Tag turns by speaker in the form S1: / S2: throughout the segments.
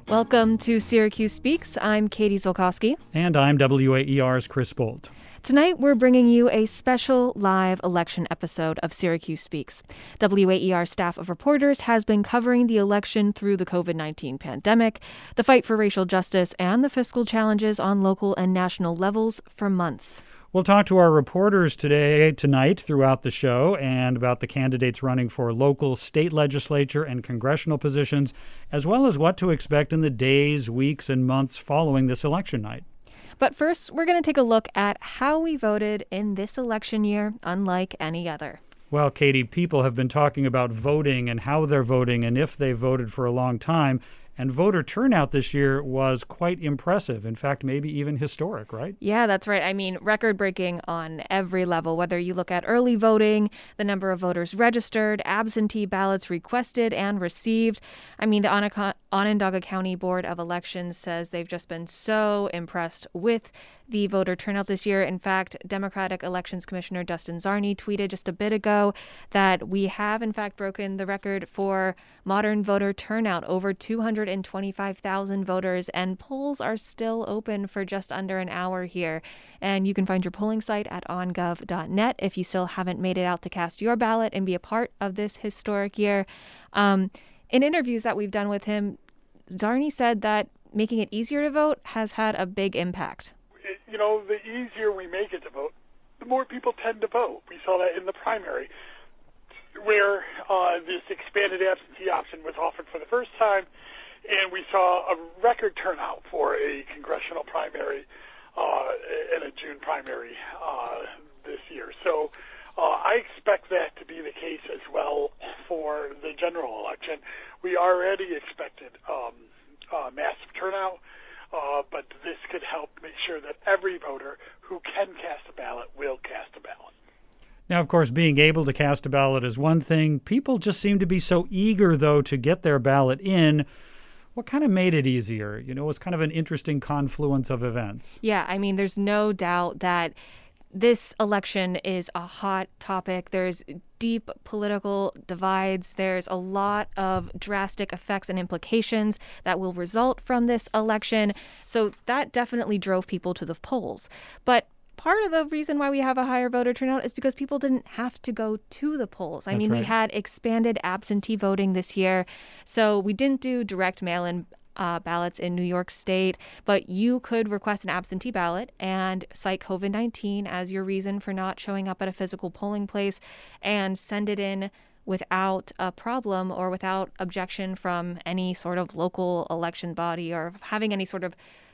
S1: Welcome to Syracuse Speaks. I'm Katie Zolkowski.
S2: And I'm WAER's Chris Bolt.
S1: Tonight, we're bringing you a special live election episode of Syracuse Speaks. WAER staff of reporters has been covering the election through the COVID-19 pandemic, the fight for racial justice, and the fiscal challenges on local and national levels for months.
S2: We'll talk to our reporters tonight throughout the show and about the candidates running for local, state legislature, and congressional positions, as well as what to expect in the days, weeks, and months following this election night.
S1: But first, we're going to take a look at how we voted in this election year, unlike any other.
S2: Well, Katie, people have been talking about voting and how they're voting and if they voted for a long time. And voter turnout this year was quite impressive. In fact, maybe even historic, right?
S1: Yeah, that's right. I mean, record-breaking on every level, whether you look at early voting, the number of voters registered, absentee ballots requested and received. I mean, the Onondaga County Board of Elections says they've just been so impressed with the voter turnout this year. In fact, Democratic Elections Commissioner Dustin Czarny tweeted just a bit ago that we have, in fact, broken the record for modern voter turnout, over 225,000 voters, and polls are still open for just under an hour here. And you can find your polling site at ongov.net if you still haven't made it out to cast your ballot and be a part of this historic year. In interviews that we've done with him, Czarny said that making it easier to vote has had a big impact.
S3: The easier we make it to vote, the more people tend to vote. We saw that in the primary, where this expanded absentee option was offered for the first time, and we saw a record turnout for a congressional primary and a June primary this year. So I expect that to be the case as well for the general election. We already expected massive turnout. But this could help make sure that every voter who can cast a ballot will cast a ballot.
S2: Now, of course, being able to cast a ballot is one thing. People just seem to be so eager, though, to get their ballot in. What kind of made it easier? It's kind of an interesting confluence of events.
S1: Yeah, I mean, there's no doubt that this election is a hot topic. There's deep political divides. There's a lot of drastic effects and implications that will result from this election. So that definitely drove people to the polls. But part of the reason why we have a higher voter turnout is because people didn't have to go to the polls.
S2: That's right.
S1: We had expanded absentee voting this year. So we didn't do direct mail-in ballots in New York State, but you could request an absentee ballot and cite COVID-19 as your reason for not showing up at a physical polling place and send it in without a problem or without objection from any sort of local election body or having any sort of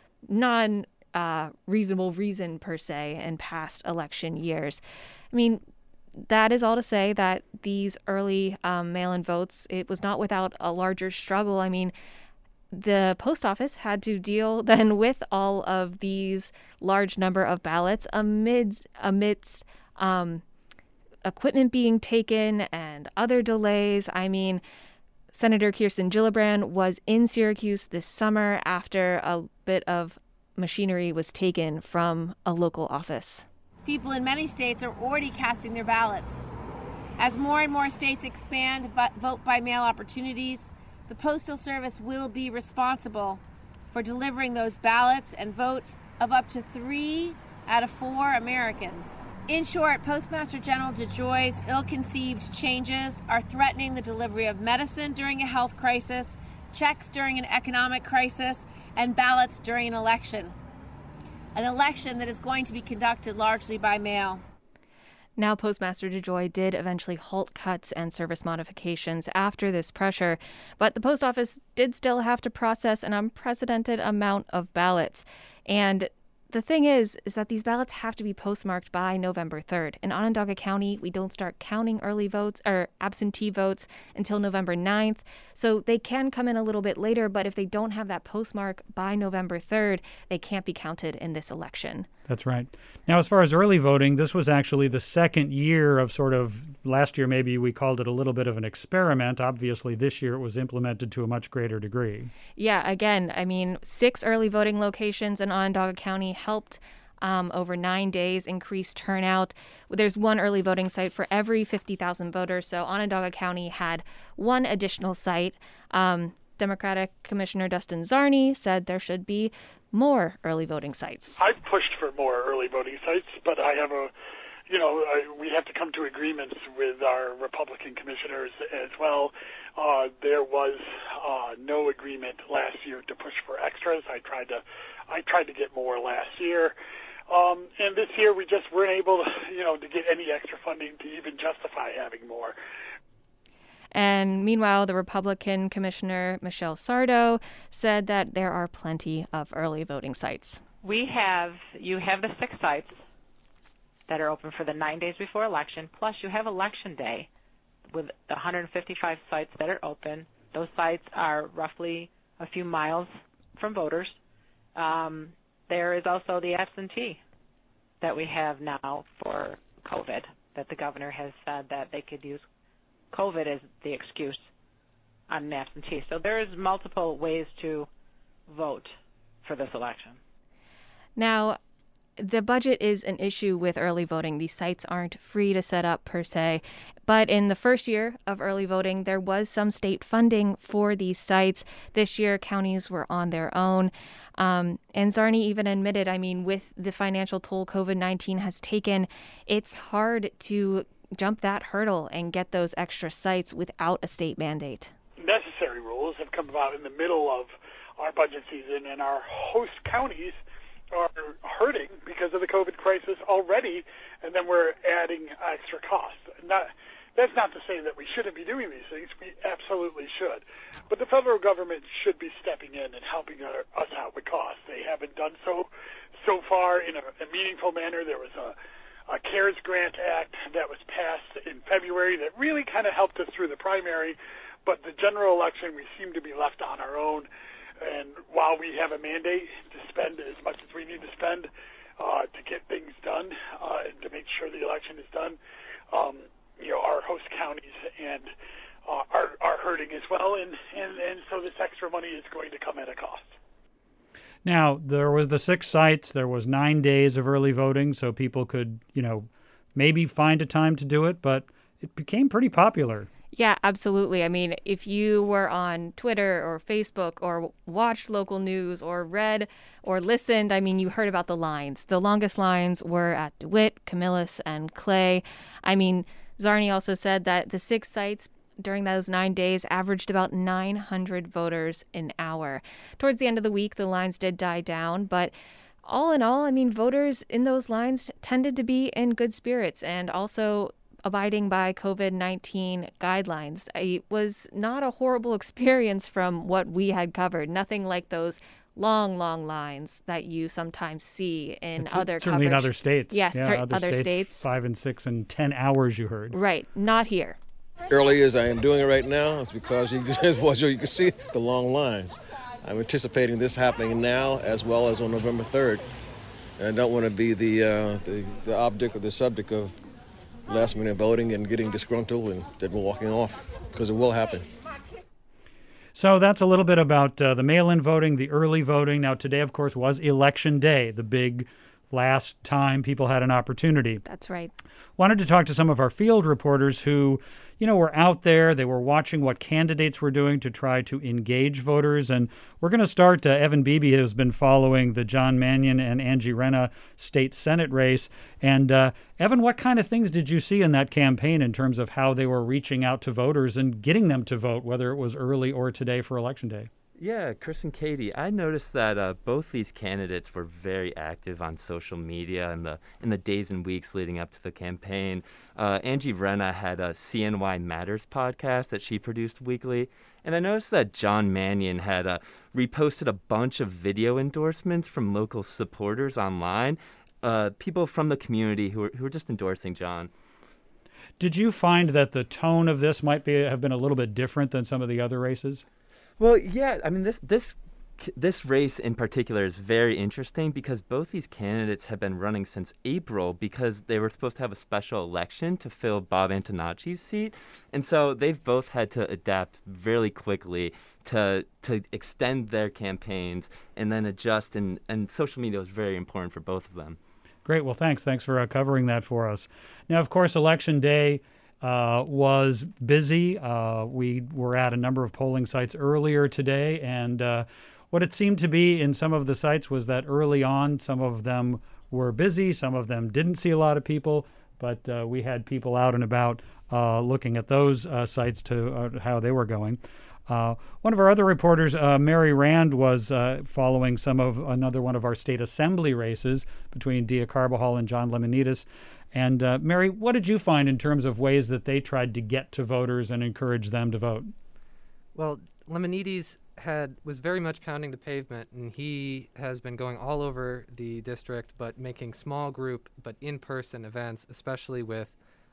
S1: non-reasonable reason per se in past election years. I mean, that is all to say that these early mail-in votes, it was not without a larger struggle. I mean, the post office had to deal then with all of these large number of ballots amidst equipment being taken and other delays. I mean, Senator Kirsten Gillibrand was in Syracuse this summer after a bit of machinery was taken from a local office.
S4: People in many states are already casting their ballots. As more and more states expand vote-by-mail opportunities, the Postal Service will be responsible for delivering those ballots and votes of up to 3 out of 4 Americans. In short, Postmaster General DeJoy's ill-conceived changes are threatening the delivery of medicine during a health crisis, checks during an economic crisis, and ballots during an election that is going to be conducted largely by mail.
S1: Now, Postmaster DeJoy did eventually halt cuts and service modifications after this pressure, but the post office did still have to process an unprecedented amount of ballots. And the thing is that these ballots have to be postmarked by November 3rd. In Onondaga County, we don't start counting early votes or absentee votes until November 9th. So they can come in a little bit later, but if they don't have that postmark by November 3rd, they can't be counted in this election.
S2: That's right. Now, as far as early voting, this was actually the second year of last year maybe we called it a little bit of an experiment. Obviously, this year it was implemented to a much greater degree.
S1: Yeah, again, 6 early voting locations in Onondaga County helped over 9 days increase turnout. There's one early voting site for every 50,000 voters, so Onondaga County had one additional site. Democratic Commissioner Dustin Czarny said there should be more early voting sites.
S3: I've pushed for more early voting sites, but I have we have to come to agreements with our Republican commissioners as well. There was no agreement last year to push for extras. I tried to get more last year. And this year we just weren't able to get any extra funding to even justify having more.
S1: And meanwhile, the Republican Commissioner Michelle Sardo said that there are plenty of early voting sites.
S5: You have the 6 sites that are open for the 9 days before election, plus you have election day with 155 sites that are open. Those sites are roughly a few miles from voters. There is also the absentee that we have now for COVID, that the governor has said that they could use COVID as the excuse on an absentee. So there's multiple ways to vote for this election.
S1: Now, the budget is an issue with early voting. These sites aren't free to set up per se. But in the first year of early voting, there was some state funding for these sites. This year, counties were on their own. And Czarny even admitted, with the financial toll COVID-19 has taken, it's hard to jump that hurdle and get those extra sites without a state mandate.
S3: Necessary rules have come about in the middle of our budget season, and our host counties are hurting because of the COVID crisis already, and then we're adding extra costs. That's not to say that we shouldn't be doing these things. We absolutely should. But the federal government should be stepping in and helping us out with costs. They haven't done so far in a meaningful manner. There was a CARES Grant Act that was passed in February that really kind of helped us through the primary, but the general election, we seem to be left on our own. And while we have a mandate to spend as much as we need to spend to get things done and to make sure the election is done, our host counties and are hurting as well, and so this extra money is going to come at a cost.
S2: Now, there was the 6 sites. There was 9 days of early voting, so people could, maybe find a time to do it, but it became pretty popular.
S1: Yeah, absolutely. If you were on Twitter or Facebook or watched local news or read or listened, you heard about the lines. The longest lines were at DeWitt, Camillus, and Clay. Czarny also said that the 6 sites during those 9 days averaged about 900 voters an hour. Towards the end of the week, the lines did die down, but all in all, voters in those lines tended to be in good spirits and also abiding by COVID-19 guidelines. It was not a horrible experience from what we had covered. Nothing like those long lines that you sometimes see in other coverage.
S2: Certainly in other states.
S1: Yes, other states.
S2: 5 and 6 and 10 hours, you heard.
S1: Right, not here.
S6: Early as I am doing it right now, it's because you can see the long lines. I'm anticipating this happening now as well as on November 3rd. And I don't want to be the object or the subject of last-minute voting and getting disgruntled and then walking off, because it will happen.
S2: So that's a little bit about the mail-in voting, the early voting. Now, today, of course, was Election Day, the big last time people had an opportunity.
S1: That's right.
S2: Wanted to talk to some of our field reporters who, were out there. They were watching what candidates were doing to try to engage voters. And we're going to start. Evan Beebe has been following the John Mannion and Angie Renna state Senate race. And Evan, what kind of things did you see in that campaign in terms of how they were reaching out to voters and getting them to vote, whether it was early or today for Election Day?
S7: Yeah, Chris and Katie, I noticed that both these candidates were very active on social media in the days and weeks leading up to the campaign. Angie Renna had a CNY Matters podcast that she produced weekly, and I noticed that John Mannion had reposted a bunch of video endorsements from local supporters online, people from the community who were just endorsing John.
S2: Did you find that the tone of this might have been a little bit different than some of the other races?
S7: Well, yeah, this race in particular is very interesting because both these candidates have been running since April because they were supposed to have a special election to fill Bob Antonacci's seat. And so they've both had to adapt really quickly to extend their campaigns and then adjust. And social media was very important for both of them.
S2: Great. Well, thanks. Thanks for covering that for us. Now, of course, Election Day was busy. We were at a number of polling sites earlier today, and what it seemed to be in some of the sites was that early on, some of them were busy, some of them didn't see a lot of people, but we had people out and about looking at those sites to how they were going. One of our other reporters, Mary Rand, was following another one of our state assembly races between Dia Carbajal and John Lemonides. And Mary, what did you find in terms of ways that they tried to get to voters and encourage them to vote?
S8: Well, Lemonides was very much pounding the pavement, and he has been going all over the district, but making small group but in-person events, especially with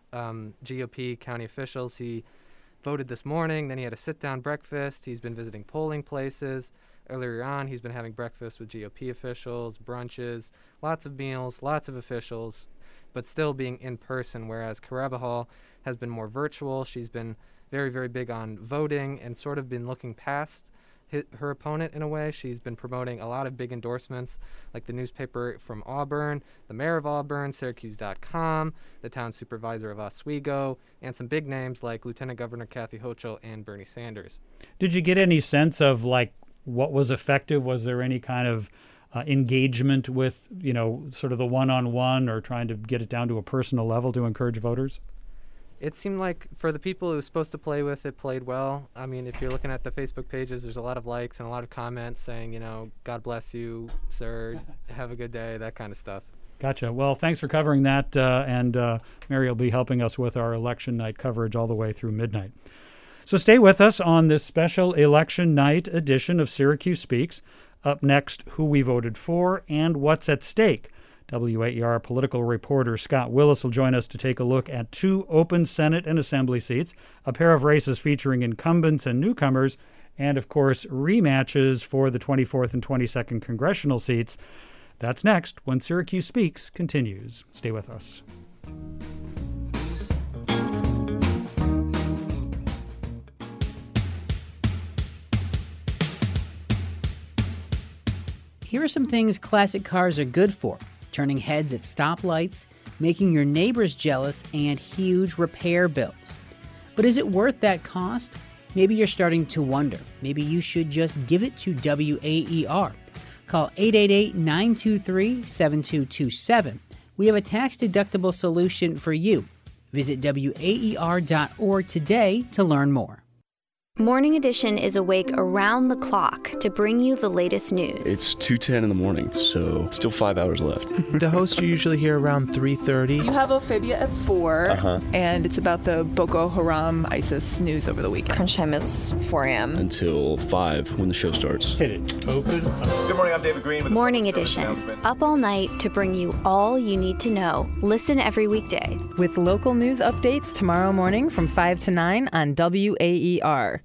S8: GOP county officials. He voted this morning, then he had a sit-down breakfast. He's been visiting polling places. Earlier on, he's been having breakfast with GOP officials, brunches, lots of meals, lots of officials, but still being in person, whereas Carbajal has been more virtual. She's been very, very big on voting and sort of been looking past her opponent in a way. She's been promoting a lot of big endorsements, like the newspaper from Auburn, the mayor of Auburn, Syracuse.com, the town supervisor of Oswego, and some big names like Lieutenant Governor Kathy Hochul and Bernie Sanders.
S2: Did you get any sense of, like, what was effective? Was there any kind of engagement with, sort of the one-on-one or trying to get it down to a personal level to encourage voters?
S8: It seemed like for the people it was supposed to play with, it played well. I mean, if you're looking at the Facebook pages, there's a lot of likes and a lot of comments saying, God bless you, sir, have a good day, that kind of stuff.
S2: Gotcha. Well, thanks for covering that, and Mary will be helping us with our election night coverage all the way through midnight. So stay with us on this special election night edition of Syracuse Speaks. Up next, who we voted for and what's at stake. WAER political reporter Scott Willis will join us to take a look at 2 open Senate and Assembly seats, a pair of races featuring incumbents and newcomers, and, of course, rematches for the 24th and 22nd congressional seats. That's next when Syracuse Speaks continues. Stay with us.
S9: Here are some things classic cars are good for: turning heads at stoplights, making your neighbors jealous, and huge repair bills. But is it worth that cost? Maybe you're starting to wonder. Maybe you should just give it to WAER. Call 888-923-7227. We have a tax-deductible solution for you. Visit WAER.org today to learn more.
S10: Morning Edition is awake around the clock to bring you the latest news.
S11: It's 2:10 in the morning, so still 5 hours left.
S12: The host you usually hear around 3:30.
S13: You have Ophibia at 4, and it's about the Boko Haram ISIS news over the weekend.
S14: Crunch time is 4 a.m.
S11: Until 5 when the show starts.
S2: Hit it. Open.
S15: Good morning, I'm David Green with
S10: Morning Edition, up all night to bring you all you need to know. Listen every weekday.
S16: With local news updates tomorrow morning from 5 to 9 on WAER.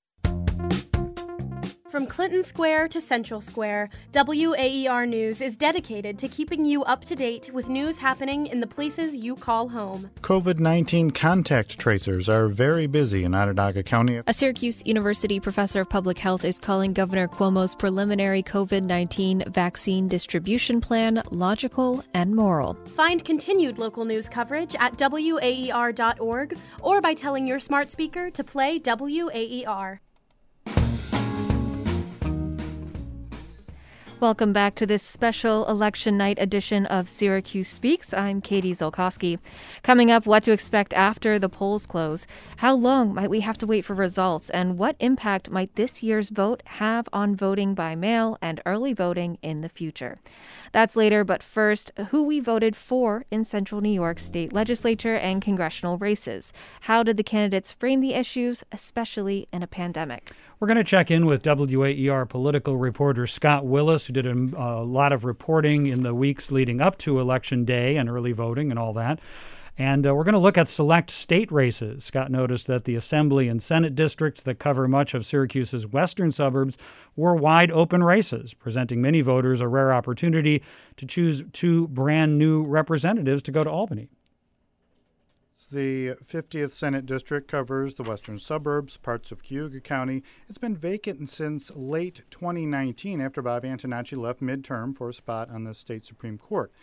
S17: From Clinton Square to Central Square, WAER News is dedicated to keeping you up to date with news happening in the places you call home.
S18: COVID-19 contact tracers are very busy in Onondaga County.
S1: A Syracuse University professor of public health is calling Governor Cuomo's preliminary COVID-19 vaccine distribution plan logical and moral.
S17: Find continued local news coverage at WAER.org or by telling your smart speaker to play WAER.
S1: Welcome back to this special election night edition of Syracuse Speaks. I'm Katie Zolkowski. Coming up, what to expect after the polls close. How long might we have to wait for results? And what impact might this year's vote have on voting by mail and early voting in the future? That's later, but first, who we voted for in Central New York state legislature and congressional races. How did the candidates frame the issues, especially in a pandemic?
S2: We're going to check in with WAER political reporter Scott Willis, who did a lot of reporting in the weeks leading up to Election Day and early voting and all that. And we're going to look at select state races. Scott noticed that the Assembly and Senate districts that cover much of Syracuse's western suburbs were wide open races, presenting many voters a rare opportunity to choose 2 brand new representatives to go to Albany.
S18: The 50th Senate District covers the western suburbs, parts of Cayuga County. It's been vacant since late 2019 after Bob Antonacci left midterm for a spot on the state Supreme Court.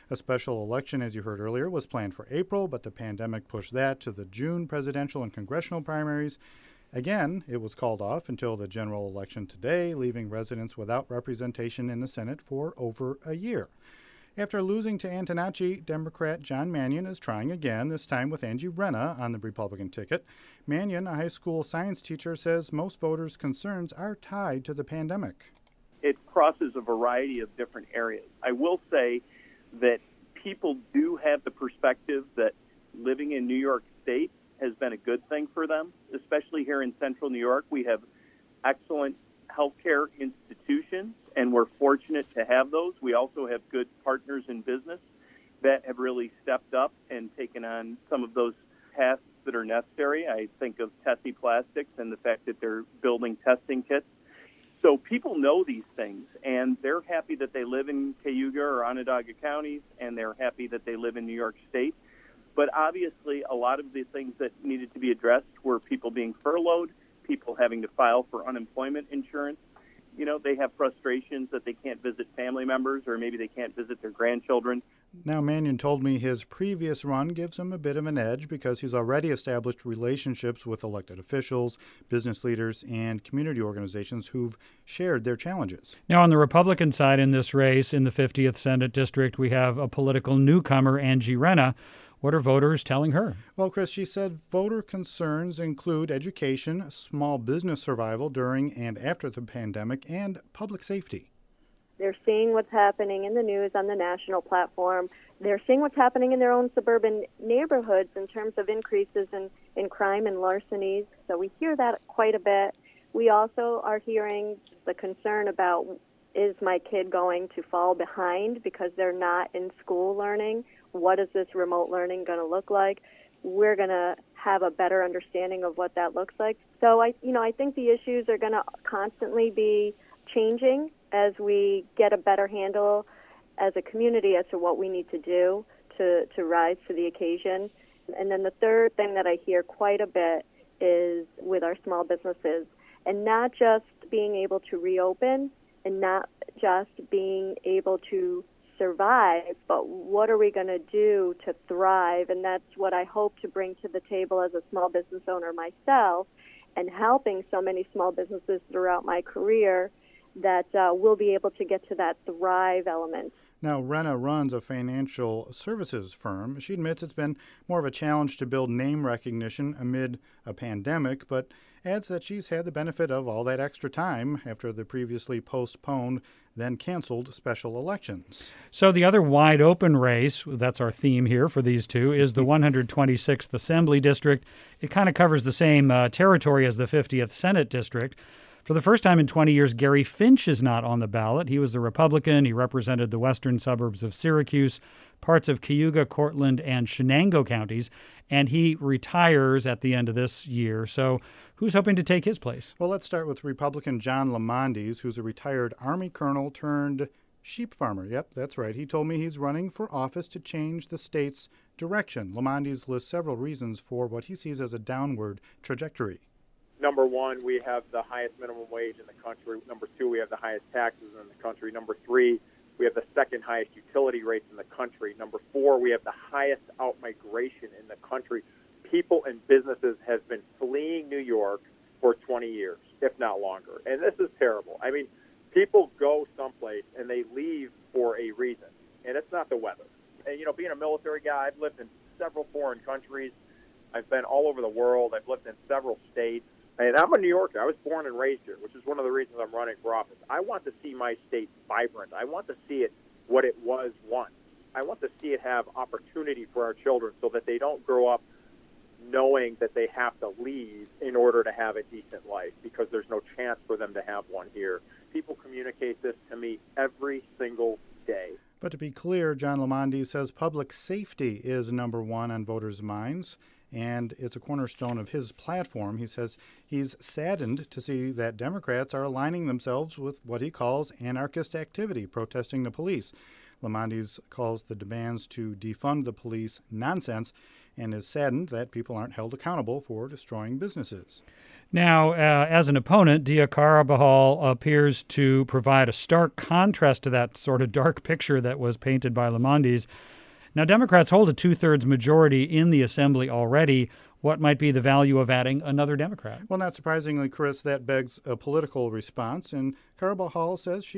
S18: A special election, as you heard earlier, was planned for April, but the pandemic pushed that to the June presidential and congressional primaries. Again, it was called off until the general election today, leaving residents without representation in the Senate for over a year. After losing to Antonacci, Democrat John Mannion is trying again, this time with Angie Renna on the Republican ticket. Mannion, a high school science teacher, says most voters' concerns are tied to the pandemic.
S14: It crosses a variety of different areas. I will say that people do have the perspective that living in New York State has been a good thing for them, especially here in central New York. We have excellent healthcare institutions, and we're fortunate to have those. We also have good partners in business that have really stepped up and taken on some of those tasks that are necessary. I think of Tessie Plastics and the fact that they're building testing kits. So people know these things, and they're happy that they live in Cayuga or Onondaga counties, and they're happy that they live in New York State. But obviously, a lot of the things that needed to be addressed were people being furloughed, people having to file for unemployment insurance. You know, they have frustrations that they can't visit family members or maybe they can't visit their grandchildren.
S18: Now, Mannion told me his previous run gives him a bit of an edge because he's already established relationships with elected officials, business leaders, and community organizations who've shared their challenges.
S2: Now, on the Republican side in this race, in the 50th Senate District, we have a political newcomer, Angie Renna. What are voters telling her?
S18: Well, Chris, she said voter concerns include education, small business survival during and after the pandemic, and public safety.
S15: They're seeing what's happening in the news on the national platform. They're seeing what's happening in their own suburban neighborhoods in terms of increases in crime and larcenies. So we hear that quite a bit. We also are hearing the concern about, is my kid going to fall behind because they're not in school learning? What is this remote learning going to look like? We're going to have a better understanding of what that looks like. So I think the issues are going to constantly be changing as we get a better handle as a community as to what we need to do to rise to the occasion. And then the third thing that I hear quite a bit is with our small businesses, and not just being able to reopen and not just being able to survive, but what are we going to do to thrive? And that's what I hope to bring to the table as a small business owner myself, and helping so many small businesses throughout my career that we'll be able to get to that thrive element.
S18: Now, Renna runs a financial services firm. She admits it's been more of a challenge to build name recognition amid a pandemic, but adds that she's had the benefit of all that extra time after the previously postponed, then canceled special elections.
S2: So the other wide open race, that's our theme here for these two, is the 126th Assembly District. It kind of covers the same territory as the 50th Senate District. For the first time in 20 years, Gary Finch is not on the ballot. He was a Republican. He represented the western suburbs of Syracuse, parts of Cayuga, Cortland, and Shenango counties, and he retires at the end of this year. So who's hoping to take his place?
S18: Well, let's start with Republican John Lamondes, who's a retired Army colonel turned sheep farmer. Yep, that's right. He told me he's running for office to change the state's direction. Lamondes lists several reasons for what he sees as a downward trajectory.
S19: Number one, we have the highest minimum wage in the country. Number two, we have the highest taxes in the country. Number three, we have the second highest utility rates in the country. Number four, we have the highest out-migration in the country. People and businesses have been fleeing New York for 20 years, if not longer. And this is terrible. I mean, people go someplace and they leave for a reason, and it's not the weather. And, being a military guy, I've lived in several foreign countries. I've been all over the world. I've lived in several states. And I'm a New Yorker. I was born and raised here, which is one of the reasons I'm running for office. I want to see my state vibrant. I want to see it what it was once. I want to see it have opportunity for our children so that they don't grow up knowing that they have to leave in order to have a decent life, because there's no chance for them to have one here. People communicate this to me every single day.
S18: But to be clear, John Lamondes says public safety is number one on voters' minds, and it's a cornerstone of his platform. He says he's saddened to see that Democrats are aligning themselves with what he calls anarchist activity, protesting the police. Lamondes calls the demands to defund the police nonsense and is saddened that people aren't held accountable for destroying businesses.
S2: Now, as an opponent, Dia Carabajal appears to provide a stark contrast to that sort of dark picture that was painted by Lemondis. Now, Democrats hold a 2/3 majority in the Assembly already. What might be the value of adding another Democrat?
S18: Well, not surprisingly, Chris, that begs a political response. And Carabajal says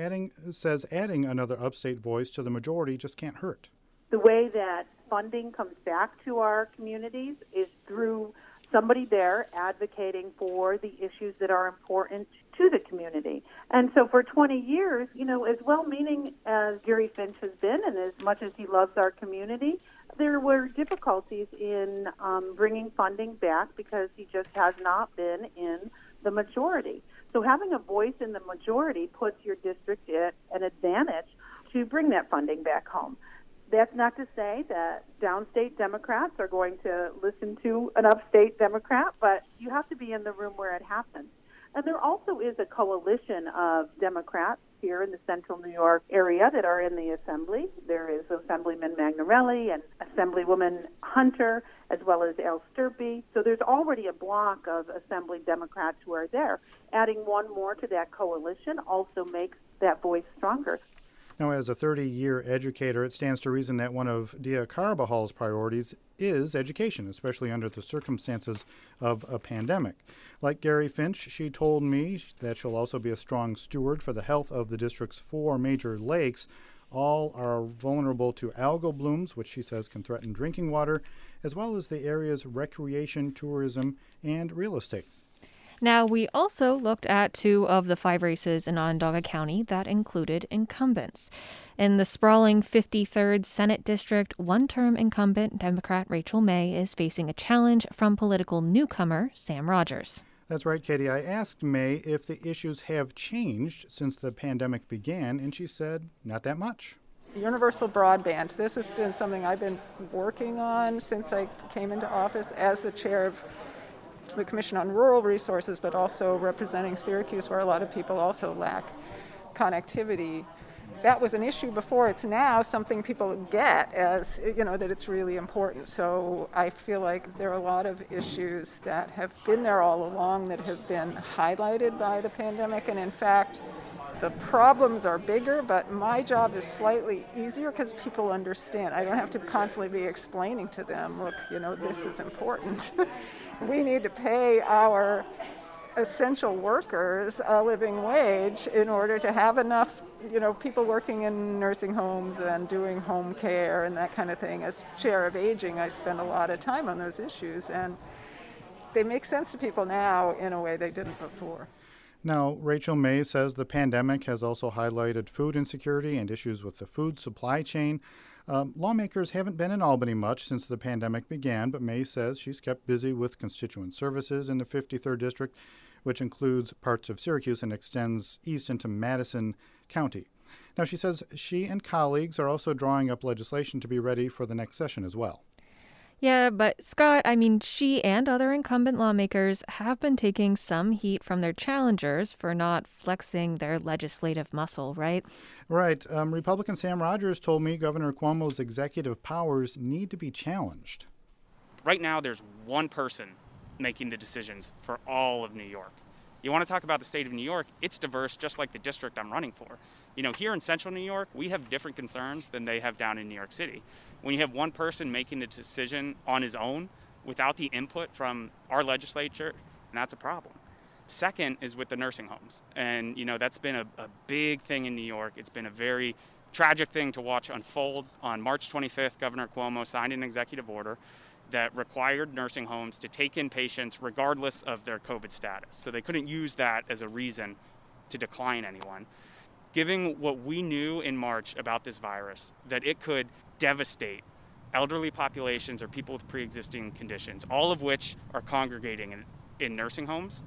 S18: adding another upstate voice to the majority just can't hurt.
S20: The way that funding comes back to our communities is through somebody there advocating for the issues that are important to the community. And so for 20 years, as well-meaning as Gary Finch has been and as much as he loves our community, there were difficulties in bringing funding back because he just has not been in the majority. So having a voice in the majority puts your district at an advantage to bring that funding back home. That's not to say that downstate Democrats are going to listen to an upstate Democrat, but you have to be in the room where it happens. And there also is a coalition of Democrats here in the central New York area that are in the Assembly. There is Assemblyman Magnarelli and Assemblywoman Hunter, as well as Al Sturpey. So there's already a block of Assembly Democrats who are there. Adding one more to that coalition also makes that voice stronger.
S18: Now, as a 30-year educator, it stands to reason that one of Dia Carabajal's priorities is education, especially under the circumstances of a pandemic. Like Gary Finch, she told me that she'll also be a strong steward for the health of the district's 4 major lakes. All are vulnerable to algal blooms, which she says can threaten drinking water, as well as the area's recreation, tourism, and real estate.
S1: Now, we also looked at 2 of the 5 races in Onondaga County that included incumbents. In the sprawling 53rd Senate District, one-term incumbent Democrat Rachel May is facing a challenge from political newcomer Sam Rogers.
S18: That's right, Katie. I asked May if the issues have changed since the pandemic began, and she said not that much.
S21: Universal broadband. This has been something I've been working on since I came into office as the chair of the Commission on Rural Resources, but also representing Syracuse, where a lot of people also lack connectivity. That was an issue before. It's now something people get as, that it's really important. So I feel like there are a lot of issues that have been there all along that have been highlighted by the pandemic. And in fact, the problems are bigger, but my job is slightly easier because people understand. I don't have to constantly be explaining to them, look, this is important. We need to pay our essential workers a living wage in order to have enough, people working in nursing homes and doing home care and that kind of thing. As chair of aging, I spend a lot of time on those issues, and they make sense to people now in a way they didn't before.
S18: Now, Rachel May says the pandemic has also highlighted food insecurity and issues with the food supply chain. Lawmakers haven't been in Albany much since the pandemic began, but May says she's kept busy with constituent services in the 53rd District, which includes parts of Syracuse and extends east into Madison County. Now, she says she and colleagues are also drawing up legislation to be ready for the next session as well.
S1: Yeah, but Scott, she and other incumbent lawmakers have been taking some heat from their challengers for not flexing their legislative muscle, right?
S18: Right. Republican Sam Rogers told me Governor Cuomo's executive powers need to be challenged.
S22: Right now, there's one person making the decisions for all of New York. You want to talk about the state of New York, it's diverse, just like the district I'm running for. Here in central New York, we have different concerns than they have down in New York City. When you have one person making the decision on his own without the input from our legislature, that's a problem. Second is with the nursing homes. And, that's been a big thing in New York. It's been a very tragic thing to watch unfold. On March 25th, Governor Cuomo signed an executive order that required nursing homes to take in patients regardless of their COVID status. So they couldn't use that as a reason to decline anyone. Given what we knew in March about this virus, that it could devastate elderly populations or people with pre-existing conditions, all of which are congregating in nursing homes,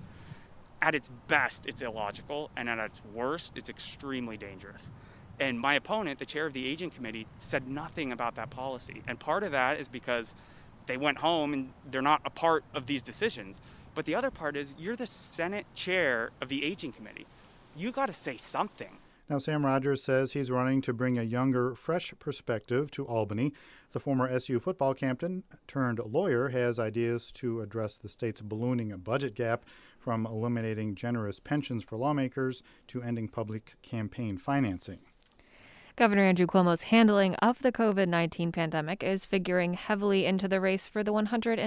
S22: at its best, it's illogical, and at its worst, it's extremely dangerous. And my opponent, the chair of the Aging Committee, said nothing about that policy. And part of that is because they went home and they're not a part of these decisions. But the other part is you're the Senate chair of the Aging Committee. You got to say something.
S18: Now, Sam Rogers says he's running to bring a younger, fresh perspective to Albany. The former SU football captain turned lawyer has ideas to address the state's ballooning budget gap, from eliminating generous pensions for lawmakers to ending public campaign financing.
S1: Governor Andrew Cuomo's handling of the COVID-19 pandemic is figuring heavily into the race for the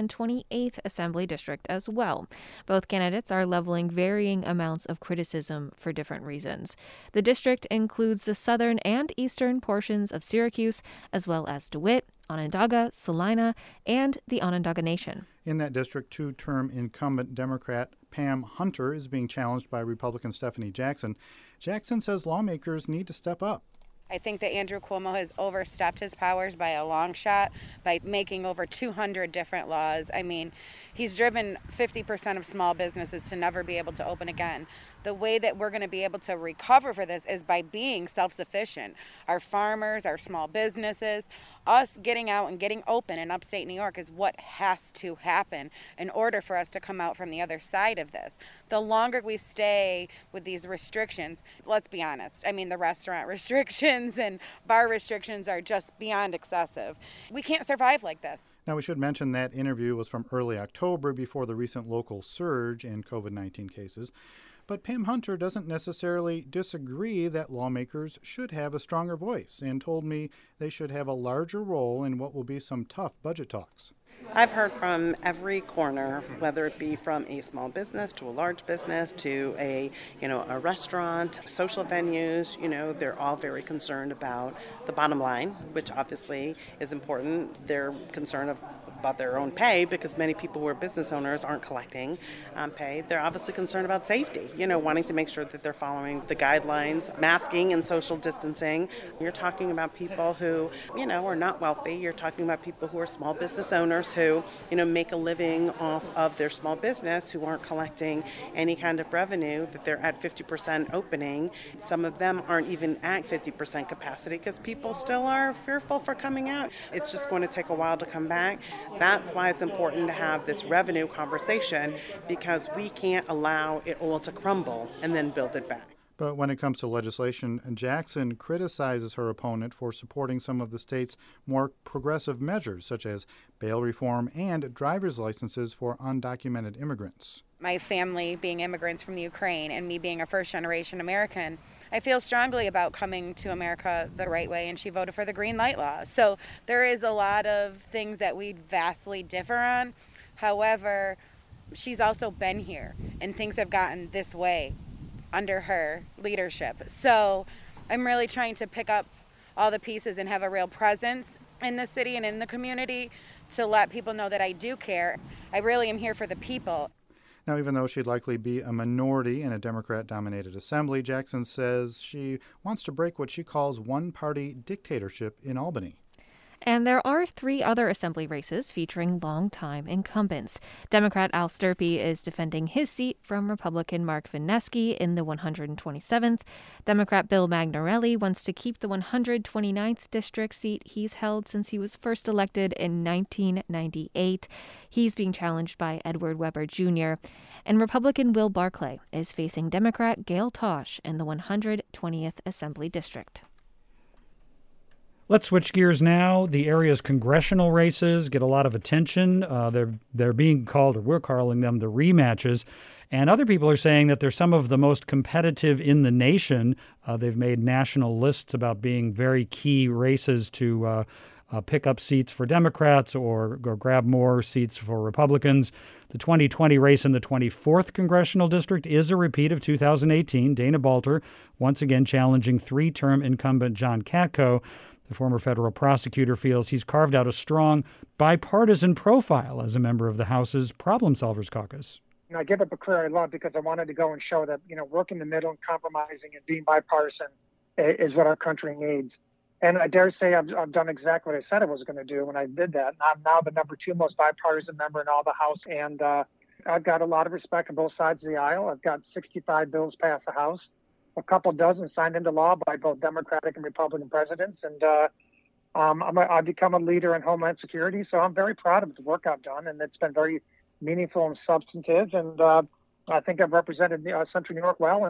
S1: 128th Assembly District as well. Both candidates are leveling varying amounts of criticism for different reasons. The district includes the southern and eastern portions of Syracuse, as well as DeWitt, Onondaga, Salina, and the Onondaga Nation.
S18: In that district, two-term incumbent Democrat Pam Hunter is being challenged by Republican Stephanie Jackson. Jackson says lawmakers need to step up.
S4: I think that Andrew Cuomo has overstepped his powers by a long shot by making over 200 different laws. I mean, he's driven 50% of small businesses to never be able to open again. The way that we're going to be able to recover for this is by being self-sufficient. Our farmers, our small businesses, us getting out and getting open in upstate New York is what has to happen in order for us to come out from the other side of this. The longer we stay with these restrictions, let's be honest, I mean, the restaurant restrictions and bar restrictions are just beyond excessive. We can't survive like this.
S18: Now, we should mention that interview was from early October, before the recent local surge in COVID-19 cases. But Pam Hunter doesn't necessarily disagree that lawmakers should have a stronger voice, and told me they should have a larger role in what will be some tough budget talks.
S5: I've heard from every corner, whether it be from a small business to a large business to a restaurant, social venues, they're all very concerned about the bottom line, which obviously is important. They're concerned about their own pay, because many people who are business owners aren't collecting pay. They're obviously concerned about safety, wanting to make sure that they're following the guidelines, masking and social distancing. You're talking about people who, are not wealthy. You're talking about people who are small business owners who, make a living off of their small business, who aren't collecting any kind of revenue, that they're at 50% opening. Some of them aren't even at 50% capacity because people still are fearful for coming out. It's just going to take a while to come back. That's why it's important to have this revenue conversation, because we can't allow it all to crumble and then build it back.
S18: But when it comes to legislation, Jackson criticizes her opponent for supporting some of the state's more progressive measures, such as bail reform and driver's licenses for undocumented immigrants.
S4: My family being immigrants from the Ukraine and me being a first-generation American, I feel strongly about coming to America the right way, and she voted for the green light law. So there is a lot of things that we vastly differ on. However, she's also been here, and things have gotten this way under her leadership. So I'm really trying to pick up all the pieces and have a real presence in the city and in the community to let people know that I do care. I really am here for the people.
S18: Now, even though she'd likely be a minority in a Democrat-dominated assembly, Jackson says she wants to break what she calls one-party dictatorship in Albany.
S1: And there are 3 other assembly races featuring longtime incumbents. Democrat Al Sturpey is defending his seat from Republican Mark Vineski in the 127th. Democrat Bill Magnarelli wants to keep the 129th district seat he's held since he was first elected in 1998. He's being challenged by Edward Weber Jr. And Republican Will Barclay is facing Democrat Gail Tosh in the 120th Assembly District.
S2: Let's switch gears now. The area's congressional races get a lot of attention. They're being called, or we're calling them, the rematches. And other people are saying that they're some of the most competitive in the nation. They've made national lists about being very key races to pick up seats for Democrats or grab more seats for Republicans. The 2020 race in the 24th Congressional District is a repeat of 2018. Dana Balter once again challenging 3-term incumbent John Katko. The former federal prosecutor feels he's carved out a strong bipartisan profile as a member of the House's Problem Solvers Caucus.
S23: I give up a career I love because I wanted to go and show that, working in the middle and compromising and being bipartisan is what our country needs. And I dare say I've done exactly what I said I was going to do when I did that. And I'm now the number 2 most bipartisan member in all the House. And I've got a lot of respect on both sides of the aisle. I've got 65 bills passed the House, a couple dozen signed into law by both Democratic and Republican presidents. And I've become a leader in Homeland Security. So I'm very proud of the work I've done. And it's been very meaningful and substantive. And I think I've represented Central New York well. And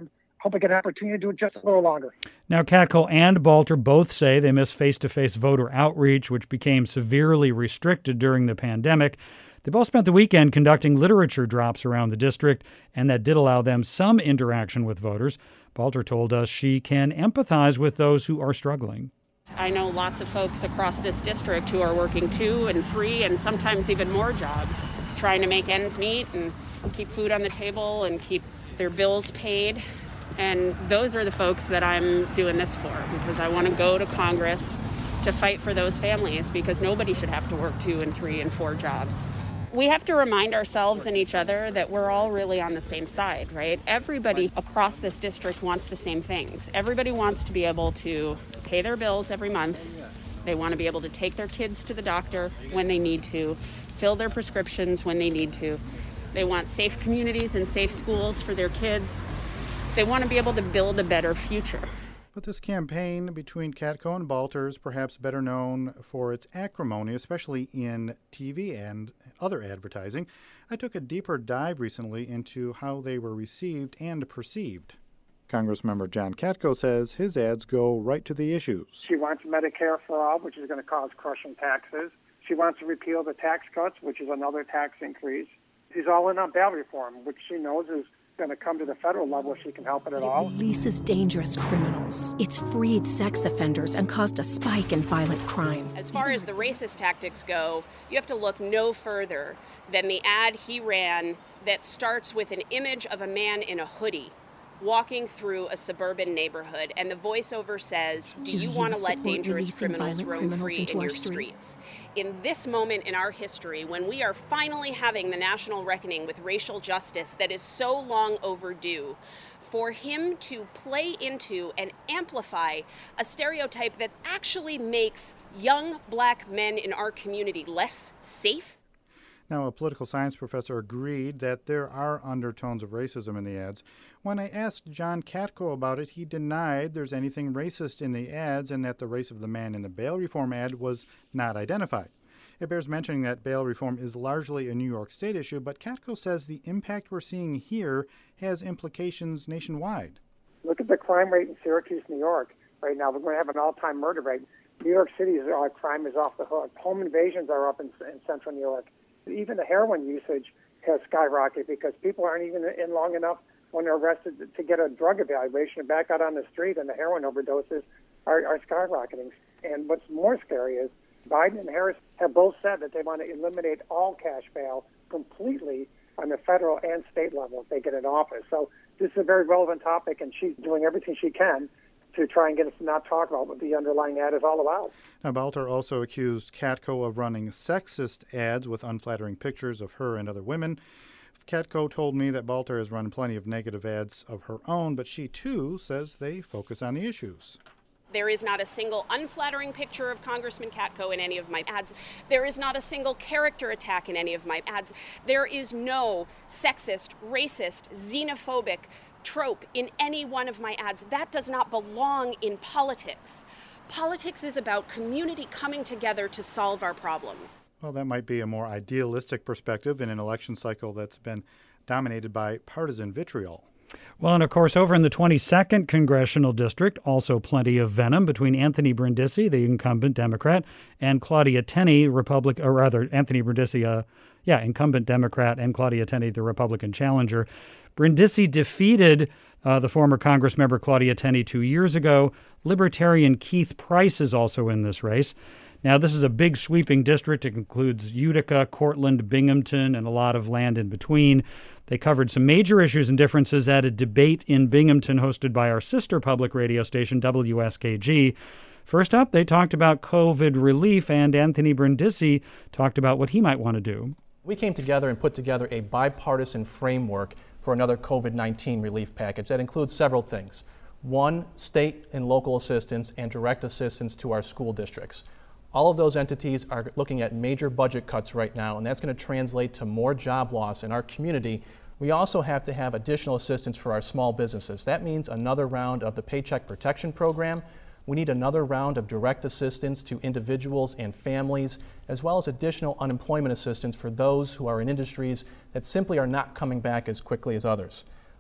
S23: hope I get an opportunity to do it just a little longer.
S2: Now, Katko and Balter both say they miss face-to-face voter outreach, which became severely restricted during the pandemic. They both spent the weekend conducting literature drops around the district, and that did allow them some interaction with voters. Balter told us she can empathize with those who are struggling.
S3: I know lots of folks across this district who are working 2 and 3 and sometimes even more jobs, trying to make ends meet and keep food on the table and keep their bills paid. And those are the folks that I'm doing this for, because I want to go to Congress to fight for those families, because nobody should have to work 2 and 3 and 4 jobs. We have to remind ourselves and each other that we're all really on the same side, right? Everybody across this district wants the same things. Everybody wants to be able to pay their bills every month. They want to be able to take their kids to the doctor when they need to, fill their prescriptions when they need to. They want safe communities and safe schools for their kids. They want to be able to build a better future.
S18: But this campaign between Katko and Balter is perhaps better known for its acrimony, especially in TV and other advertising. I took a deeper dive recently into how they were received and perceived. Congressmember John Katko says his ads go right to the issues.
S23: She wants Medicare for all, which is going to cause crushing taxes. She wants to repeal the tax cuts, which is another tax increase. She's all in on bail reform, which she knows is going to come to the federal level if she can help it at all.
S6: It releases dangerous criminals. It's freed sex offenders and caused a spike in violent crime.
S3: As far as the racist tactics go, you have to look no further than the ad he ran that starts with an image of a man in a hoodie walking through a suburban neighborhood, and the voiceover says, do you want to let dangerous criminals roam free in your streets? In this moment in our history, when we are finally having the national reckoning with racial justice that is so long overdue, for him to play into and amplify a stereotype that actually makes young black men in our community less safe.
S18: Now, a political science professor agreed that there are undertones of racism in the ads. When I asked John Katko about it, he denied there's anything racist in the ads and that the race of the man in the bail reform ad was not identified. It bears mentioning that bail reform is largely a New York State issue, but Katko says the impact we're seeing here has implications nationwide.
S23: Look at the crime rate in Syracuse, New York. Right now, we're going to have an all-time murder rate. New York City's crime is off the hook. Home invasions are up in central New York. Even the heroin usage has skyrocketed because people aren't even in long enough when they're arrested to get a drug evaluation and back out on the street, and the heroin overdoses are skyrocketing. And what's more scary is Biden and Harris have both said that they want to eliminate all cash bail completely on the federal and state level if they get in office. So this is a very relevant topic, and she's doing everything she can to try and get us to not talk about what the underlying ad is all about.
S18: Now, Balter also accused Katko of running sexist ads with unflattering pictures of her and other women. Katko told me that Balter has run plenty of negative ads of her own, but she, too, says they focus on the issues.
S3: There is not a single unflattering picture of Congressman Katko in any of my ads. There is not a single character attack in any of my ads. There is no sexist, racist, xenophobic trope in any one of my ads. That does not belong in politics. Politics is about community coming together to solve our problems.
S18: Well, that might be a more idealistic perspective in an election cycle that's been dominated by partisan vitriol.
S2: Well, and of course, over in the 22nd Congressional District, also plenty of venom between Anthony Brindisi, the incumbent Democrat, and Claudia Tenney, Anthony Brindisi, incumbent Democrat, and Claudia Tenney, the Republican challenger. Brindisi defeated the former Congressmember Claudia Tenney 2 years ago. Libertarian Keith Price is also in this race. Now, this is a big sweeping district. It includes Utica, Cortland, Binghamton, and a lot of land in between. They covered some major issues and differences at a debate in Binghamton hosted by our sister public radio station, WSKG. First up, they talked about COVID relief, and Anthony Brindisi talked about what he might want to do.
S7: We came together and put together a bipartisan framework for another COVID-19 relief package that includes several things. One, state and local assistance and direct assistance to our school districts. All of those entities are looking at major budget cuts right now, and that's going to translate to more job loss in our community. We also have to have additional assistance for our small businesses. That means another round of the Paycheck Protection Program. We need another round of direct assistance to individuals and families, as well as additional unemployment assistance for those who are in industries that simply are not coming back as quickly as others.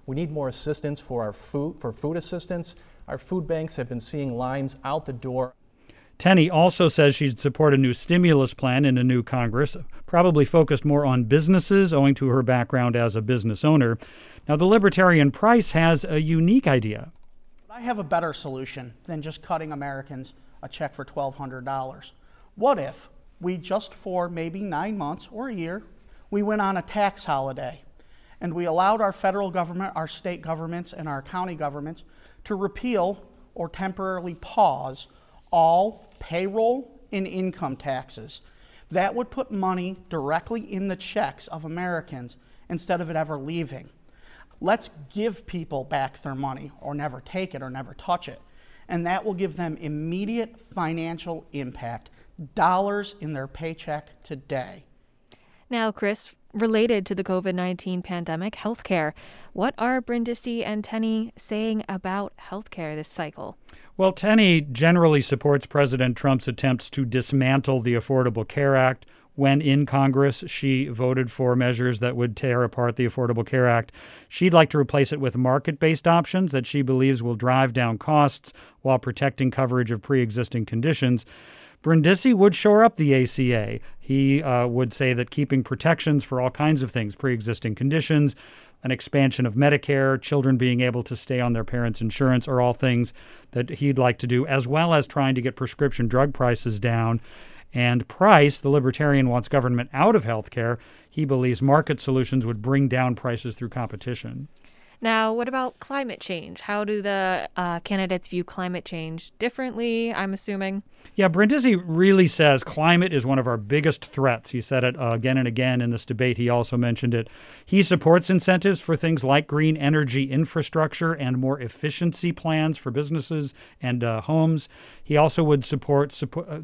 S7: We need more assistance for food assistance. Our food banks have been seeing lines out the door.
S2: Tenney also says she'd support a new stimulus plan in a new Congress, probably focused more on businesses, owing to her background as a business owner. Now, the Libertarian Price has a unique idea.
S8: I have a better solution than just cutting Americans a check for $1,200. What if we, just for maybe 9 months or a year, we went on a tax holiday and we allowed our federal government, our state governments, and our county governments to repeal or temporarily pause all payroll and income taxes. That would put money directly in the checks of Americans instead of it ever leaving. Let's give people back their money, or never take it or never touch it. And that will give them immediate financial impact, dollars in their paycheck today.
S1: Now, Chris, related to the COVID-19 pandemic, healthcare. What are Brindisi and Tenney saying about healthcare this cycle?
S2: Well, Tenney generally supports President Trump's attempts to dismantle the Affordable Care Act. When in Congress, she voted for measures that would tear apart the Affordable Care Act. She'd like to replace it with market-based options that she believes will drive down costs while protecting coverage of pre-existing conditions. Brindisi would shore up the ACA. He would say that keeping protections for all kinds of things, pre-existing conditions, an expansion of Medicare, children being able to stay on their parents' insurance are all things that he'd like to do, as well as trying to get prescription drug prices down. And Price, the Libertarian, wants government out of health care. He believes market solutions would bring down prices through competition.
S1: Now, what about climate change? How do the candidates view climate change differently, I'm assuming?
S2: Yeah, Brindisi really says climate is one of our biggest threats. He said it again and again in this debate. He also mentioned it. He supports incentives for things like green energy infrastructure and more efficiency plans for businesses and homes. He also would support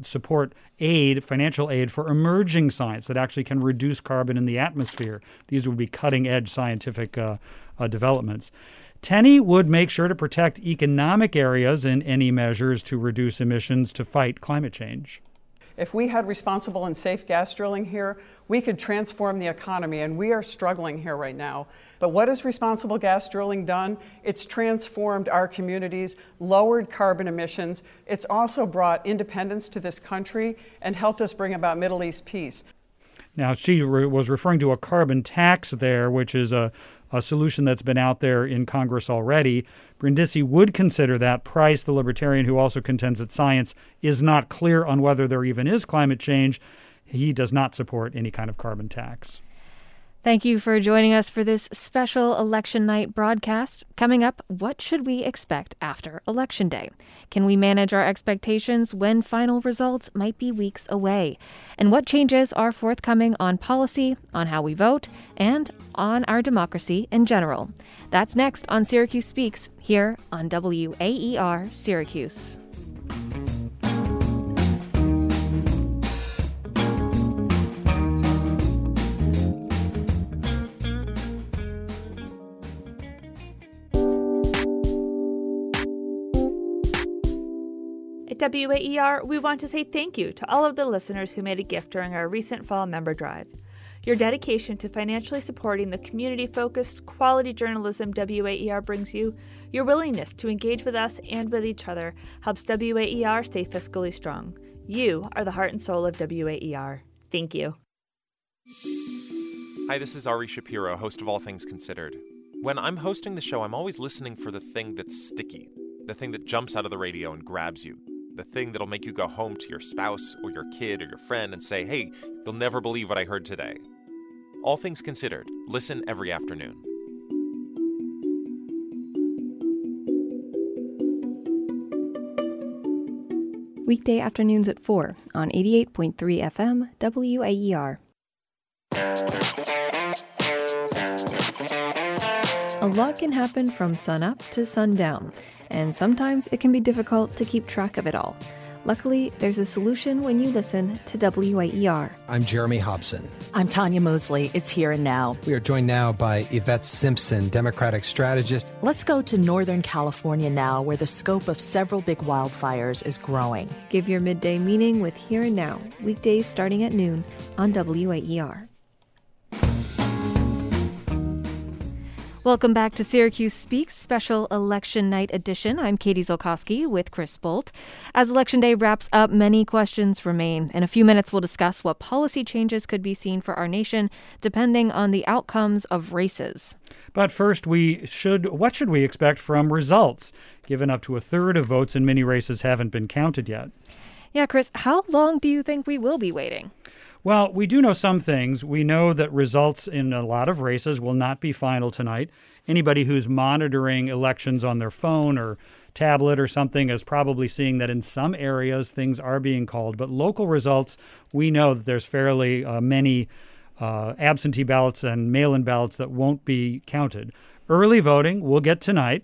S2: aid, financial aid for emerging science that actually can reduce carbon in the atmosphere. These would be cutting-edge scientific developments. Tenney would make sure to protect economic areas in any measures to reduce emissions to fight climate change.
S9: If we had responsible and safe gas drilling here, we could transform the economy, and we are struggling here right now. But what has responsible gas drilling done? It's transformed our communities, lowered carbon emissions. It's also brought independence to this country and helped us bring about Middle East peace.
S2: Now, she was referring to a carbon tax there, which is a solution that's been out there in Congress already. Brindisi would consider that. Price, the Libertarian, who also contends that science is not clear on whether there even is climate change, he does not support any kind of carbon tax.
S1: Thank you for joining us for this special election night broadcast. Coming up, what should we expect after Election Day? Can we manage our expectations when final results might be weeks away? And what changes are forthcoming on policy, on how we vote, and on our democracy in general? That's next on Syracuse Speaks, here on WAER Syracuse.
S12: At WAER, we want to say thank you to all of the listeners who made a gift during our recent fall member drive. Your dedication to financially supporting the community-focused, quality journalism WAER brings you, your willingness to engage with us and with each other helps WAER stay fiscally strong. You are the heart and soul of WAER. Thank you.
S24: Hi, this is Ari Shapiro, host of All Things Considered. When I'm hosting the show, I'm always listening for the thing that's sticky, the thing that jumps out of the radio and grabs you. The thing that'll make you go home to your spouse or your kid or your friend and say, hey, you'll never believe what I heard today. All Things Considered. Listen every afternoon.
S25: Weekday afternoons at 4 on 88.3 FM WAER. A lot can happen from sunup to sundown, and sometimes it can be difficult to keep track of it all. Luckily, there's a solution when you listen to WAER.
S26: I'm Jeremy Hobson.
S27: I'm Tanya Mosley. It's Here and Now.
S26: We are joined now by Yvette Simpson, Democratic strategist.
S27: Let's go to Northern California now, where the scope of several big wildfires is growing.
S25: Give your midday meaning with Here and Now, weekdays starting at noon on WAER.
S1: Welcome back to Syracuse Speaks Special Election Night Edition. I'm Katie Zolkowski with Chris Bolt. As Election Day wraps up, many questions remain. In a few minutes, we'll discuss what policy changes could be seen for our nation, depending on the outcomes of races.
S2: But first, what should we expect from results, given up to a third of votes in many races haven't been counted yet?
S1: Yeah, Chris, how long do you think we will be waiting?
S2: Well, we do know some things. We know that results in a lot of races will not be final tonight. Anybody who's monitoring elections on their phone or tablet or something is probably seeing that in some areas things are being called. But local results, we know that there's fairly many absentee ballots and mail-in ballots that won't be counted. Early voting we'll get tonight.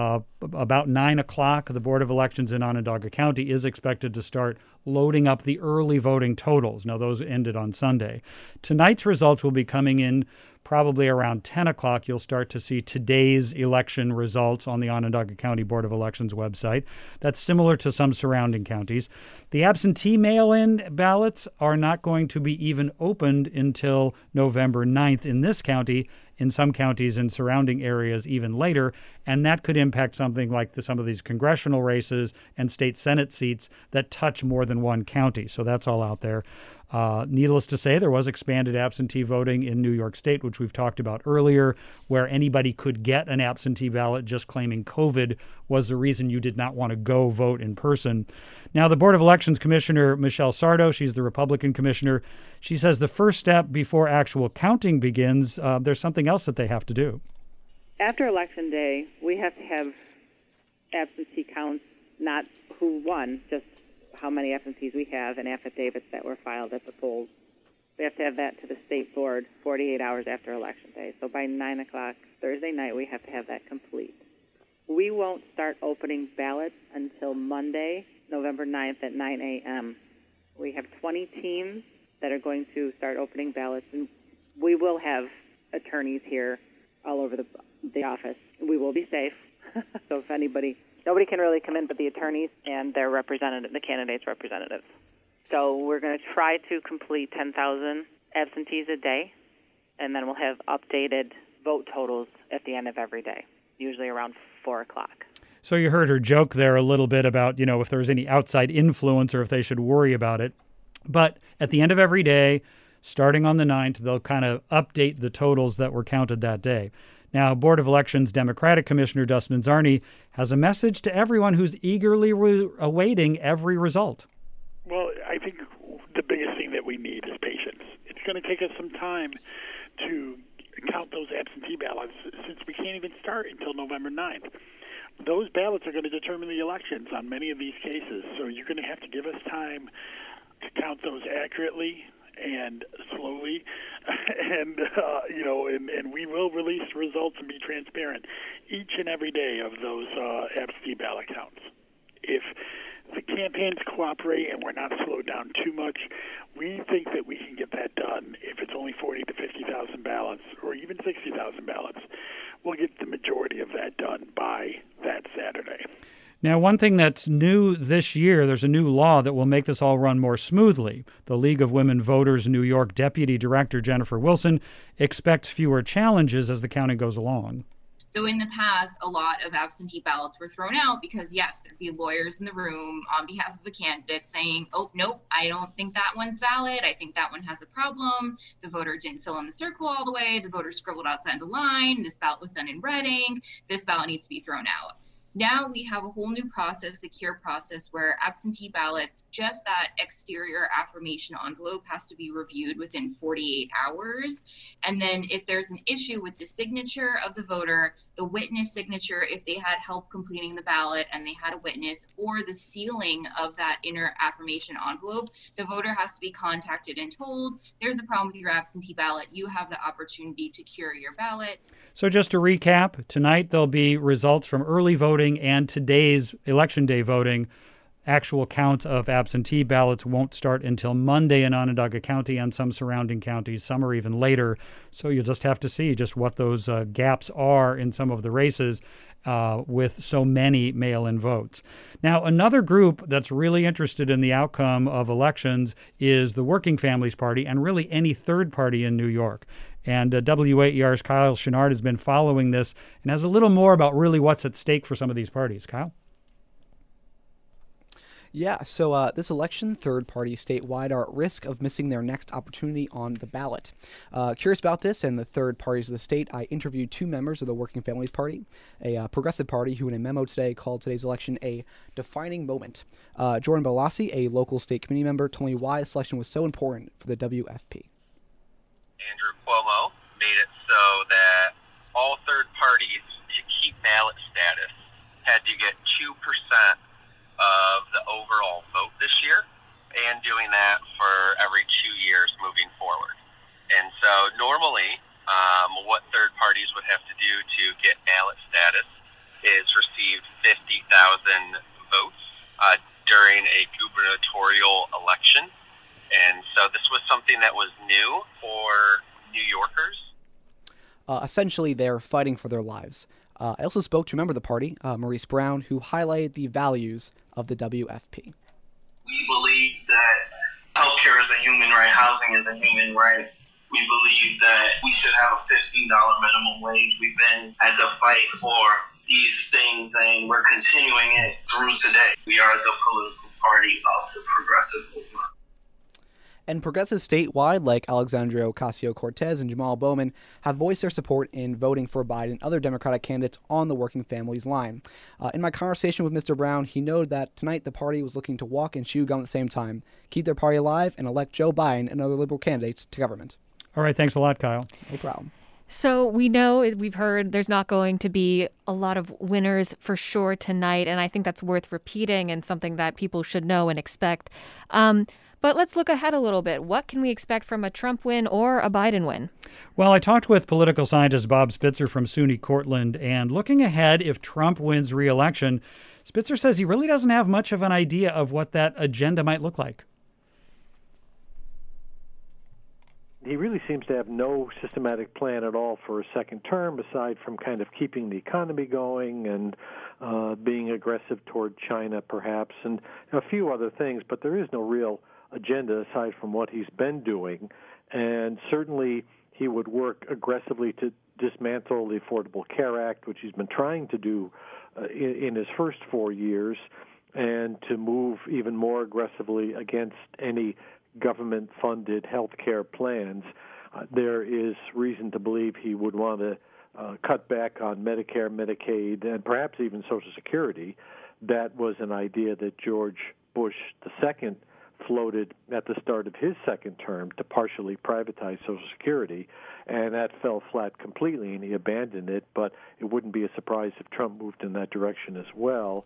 S2: About 9 o'clock, the Board of Elections in Onondaga County is expected to start loading up the early voting totals. Now, those ended on Sunday. Tonight's results will be coming in probably around 10 o'clock. You'll start to see today's election results on the Onondaga County Board of Elections website. That's similar to some surrounding counties. The absentee mail-in ballots are not going to be even opened until November 9th in this county. In some counties and surrounding areas even later, and that could impact something like some of these congressional races and state Senate seats that touch more than one county. So that's all out there. Needless to say, there was expanded absentee voting in New York State, which we've talked about earlier, where anybody could get an absentee ballot just claiming COVID was the reason you did not want to go vote in person. Now, the Board of Elections Commissioner, Michelle Sardo, she's the Republican commissioner, she says the first step before actual counting begins, there's something else that they have to do.
S10: After Election Day, we have to have absentee counts, not who won, just how many absentees we have and affidavits that were filed at the polls. We have to have that to the state board 48 hours after Election Day. So by 9 o'clock Thursday night, we have to have that complete. We won't start opening ballots until Monday, November 9th at 9 a.m. We have 20 teams that are going to start opening ballots, and we will have attorneys here all over the office. We will be safe. So if nobody can really come in but the attorneys and their representative, the candidates' representatives. So we're going to try to complete 10,000 absentees a day, and then we'll have updated vote totals at the end of every day, usually around 4 o'clock.
S2: So you heard her joke there a little bit about, if there's any outside influence or if they should worry about it. But at the end of every day, starting on the 9th, they'll kind of update the totals that were counted that day. Now, Board of Elections Democratic Commissioner Dustin Czarny has a message to everyone who's eagerly awaiting every result.
S11: Well, I think the biggest thing that we need is patience. It's going to take us some time to count those absentee ballots since we can't even start until November 9th. Those ballots are going to determine the elections on many of these cases, so you're going to have to give us time to count those accurately and slowly, and we will release results and be transparent each and every day of those absentee ballot counts. If the campaigns cooperate and we're not slowed down too much, we think that we can get that done. If it's only 40 to 50,000 ballots or even 60,000 ballots, we'll get the majority of that done by that Saturday.
S2: Now, one thing that's new this year, there's a new law that will make this all run more smoothly. The League of Women Voters New York Deputy Director Jennifer Wilson expects fewer challenges as the counting goes along.
S13: So in the past, a lot of absentee ballots were thrown out because, yes, there'd be lawyers in the room on behalf of the candidate saying, oh, nope, I don't think that one's valid. I think that one has a problem. The voter didn't fill in the circle all the way. The voter scribbled outside the line. This ballot was done in red ink. This ballot needs to be thrown out. Now we have a whole new process, secure process, where absentee ballots, just that exterior affirmation envelope has to be reviewed within 48 hours. And then if there's an issue with the signature of the voter, the witness signature, if they had help completing the ballot and they had a witness, or the sealing of that inner affirmation envelope, the voter has to be contacted and told, there's a problem with your absentee ballot. You have the opportunity to cure your ballot.
S2: So just to recap, tonight there'll be results from early voting and today's Election Day voting. Actual counts of absentee ballots won't start until Monday in Onondaga County and some surrounding counties. Some are even later. So you'll just have to see just what those gaps are in some of the races with so many mail-in votes. Now, another group that's really interested in the outcome of elections is the Working Families Party and really any third party in New York. And WAER's Kyle Chenard has been following this and has a little more about really what's at stake for some of these parties. Kyle?
S14: Yeah, so this election, third parties statewide are at risk of missing their next opportunity on the ballot. Curious about this and the third parties of the state, I interviewed two members of the Working Families Party, a progressive party who in a memo today called today's election a defining moment. Jordan Balassi, a local state committee member, told me why this election was so important for the WFP.
S15: Andrew Cuomo made it so that all third parties, to keep ballot status, had to get 2% of the overall vote this year, and doing that for every 2 years moving forward. And so normally what third parties would have to do to get ballot status is receive 50,000 votes during a gubernatorial election. And so this was something that was new for New Yorkers.
S14: Essentially, they're fighting for their lives. I also spoke to a member of the party, Maurice Brown, who highlighted the values of the WFP.
S16: We believe that healthcare is a human right, housing is a human right. We believe that we should have a $15 minimum wage. We've been at the fight for these things, and we're continuing it through today. We are the political party of the progressive movement.
S14: And progressives statewide, like Alexandria Ocasio-Cortez and Jamal Bowman, have voiced their support in voting for Biden and other Democratic candidates on the working families line. In my conversation with Mr. Brown, he noted that tonight the party was looking to walk and chew gum at the same time, keep their party alive, and elect Joe Biden and other liberal candidates to government.
S2: All right, thanks a lot, Kyle.
S14: No problem.
S1: So we've heard there's not going to be a lot of winners for sure tonight, and I think that's worth repeating and something that people should know and expect. But let's look ahead a little bit. What can we expect from a Trump win or a Biden win?
S2: Well, I talked with political scientist Bob Spitzer from SUNY Cortland, and looking ahead, if Trump wins re-election, Spitzer says he really doesn't have much of an idea of what that agenda might look like.
S17: He really seems to have no systematic plan at all for a second term, aside from kind of keeping the economy going and being aggressive toward China, perhaps, and a few other things. But there is no real agenda aside from what he's been doing. And certainly he would work aggressively to dismantle the Affordable Care Act, which he's been trying to do in his first 4 years, and to move even more aggressively against any government-funded health care plans. There is reason to believe he would want to cut back on Medicare, Medicaid, and perhaps even Social Security. That was an idea that George Bush II floated at the start of his second term to partially privatize Social Security, and that fell flat completely, and he abandoned it. But it wouldn't be a surprise if Trump moved in that direction as well.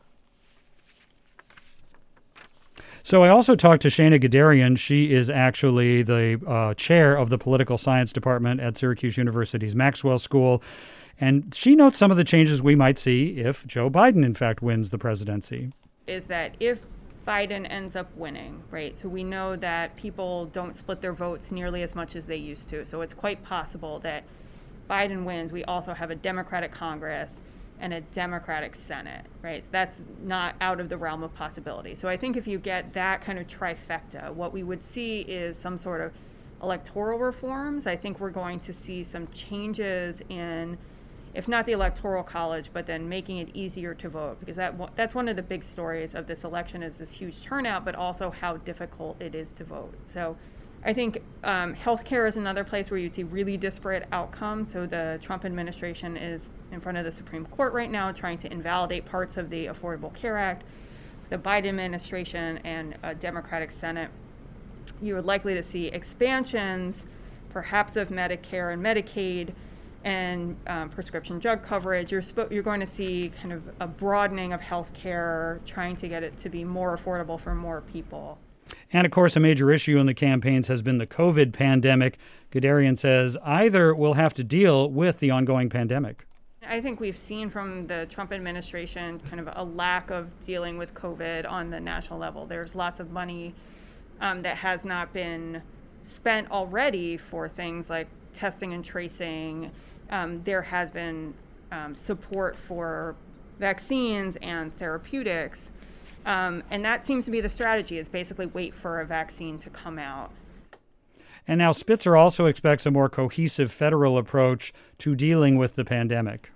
S2: So I also talked to Shana Gadarian. She is actually the chair of the political science department at Syracuse University's Maxwell School. And she notes some of the changes we might see if Joe Biden, in fact, wins the presidency.
S19: Is that if Biden ends up winning, right? So we know that people don't split their votes nearly as much as they used to. So it's quite possible that Biden wins. We also have a Democratic Congress and a Democratic Senate, right? That's not out of the realm of possibility. So I think if you get that kind of trifecta, what we would see is some sort of electoral reforms. I think we're going to see some changes in, if not the Electoral College, but then making it easier to vote, because that's one of the big stories of this election is this huge turnout, but also how difficult it is to vote. So I think healthcare is another place where you see really disparate outcomes. So the Trump administration is in front of the Supreme Court right now trying to invalidate parts of the Affordable Care Act. The Biden administration and a Democratic Senate, you're likely to see expansions, perhaps of Medicare and Medicaid and prescription drug coverage. You're going to see kind of a broadening of healthcare, trying to get it to be more affordable for more people.
S2: And, of course, a major issue in the campaigns has been the COVID pandemic. Gadarian says either will have to deal with the ongoing pandemic.
S19: I think we've seen from the Trump administration kind of a lack of dealing with COVID on the national level. There's lots of money that has not been spent already for things like testing and tracing. There has been support for vaccines and therapeutics. And that seems to be the strategy, is basically wait for a vaccine to come out.
S2: And now Spitzer also expects a more cohesive federal approach to dealing with the pandemic.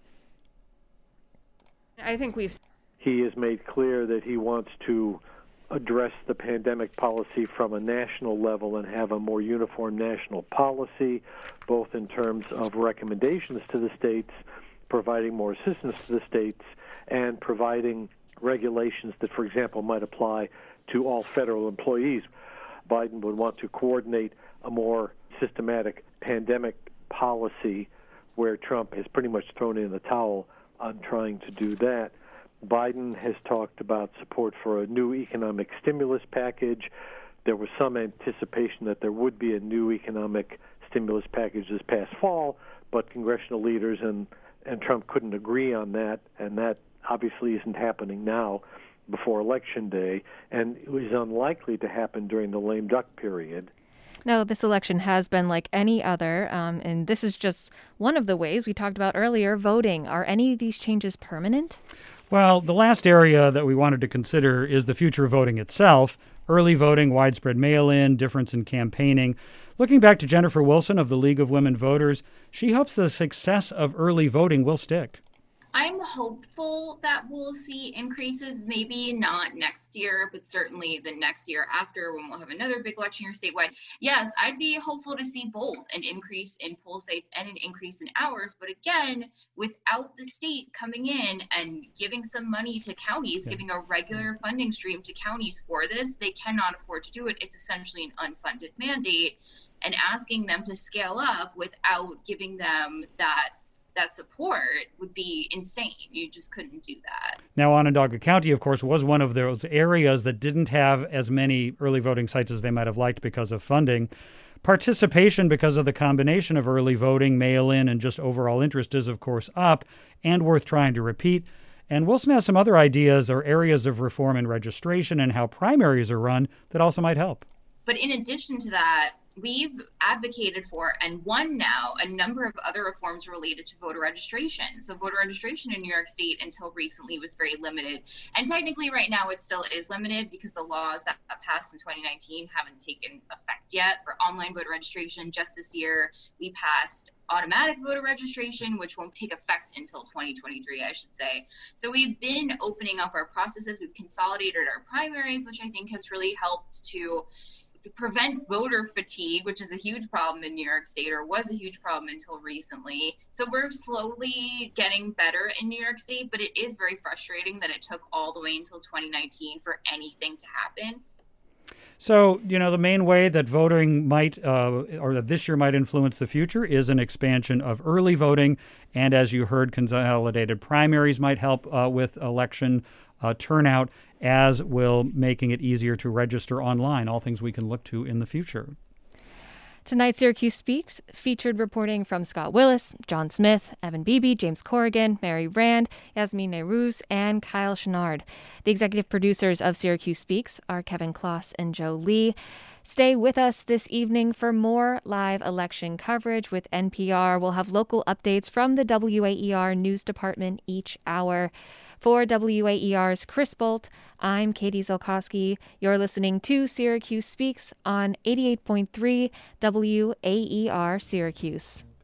S19: I think
S17: He has made clear that he wants to address the pandemic policy from a national level and have a more uniform national policy, both in terms of recommendations to the states, providing more assistance to the states, and providing regulations that, for example, might apply to all federal employees. Biden would want to coordinate a more systematic pandemic policy where Trump has pretty much thrown in the towel on trying to do that. Biden has talked about support for a new economic stimulus package. There was some anticipation that there would be a new economic stimulus package this past fall, but congressional leaders and Trump couldn't agree on that, and that obviously isn't happening now before Election Day, and it was unlikely to happen during the lame duck period.
S1: No, this election has been like any other, and this is just one of the ways we talked about earlier, voting. Are any of these changes permanent?
S2: Well, the last area that we wanted to consider is the future of voting itself. Early voting, widespread mail-in, difference in campaigning. Looking back to Jennifer Wilson of the League of Women Voters, she hopes the success of early voting will stick.
S13: I'm hopeful that we'll see increases, maybe not next year, but certainly the next year after when we'll have another big election year statewide. Yes, I'd be hopeful to see both an increase in poll sites and an increase in hours. But again, without the state coming in and giving some money to counties, giving a regular funding stream to counties for this, they cannot afford to do it. It's essentially an unfunded mandate, and asking them to scale up without giving them that support would be insane. You just couldn't do that.
S2: Now, Onondaga County, of course, was one of those areas that didn't have as many early voting sites as they might have liked because of funding. Participation, because of the combination of early voting, mail-in, and just overall interest is, of course, up and worth trying to repeat. And Wilson has some other ideas or areas of reform in registration and how primaries are run that also might help.
S13: But in addition to that, we've advocated for and won now a number of other reforms related to voter registration. So voter registration in New York State until recently was very limited. And technically right now it still is limited because the laws that passed in 2019 haven't taken effect yet. For online voter registration, just this year, we passed automatic voter registration, which won't take effect until 2023, I should say. So we've been opening up our processes. We've consolidated our primaries, which I think has really helped to prevent voter fatigue, which is a huge problem in New York State, or was a huge problem until recently. So we're slowly getting better in New York State, but it is very frustrating that it took all the way until 2019 for anything to happen.
S2: So, the main way that voting might, or that this year might influence the future is an expansion of early voting. And as you heard, consolidated primaries might help with election turnout, as will making it easier to register online, all things we can look to in the future.
S1: Tonight, Syracuse Speaks featured reporting from Scott Willis, John Smith, Evan Beebe, James Corrigan, Mary Rand, Yasmin Nehrouz, and Kyle Chenard. The executive producers of Syracuse Speaks are Kevin Kloss and Joe Lee. Stay with us this evening for more live election coverage with NPR. We'll have local updates from the WAER News Department each hour. For WAER's Chris Bolt, I'm Katie Zelkowski. You're listening to Syracuse Speaks on 88.3 WAER Syracuse.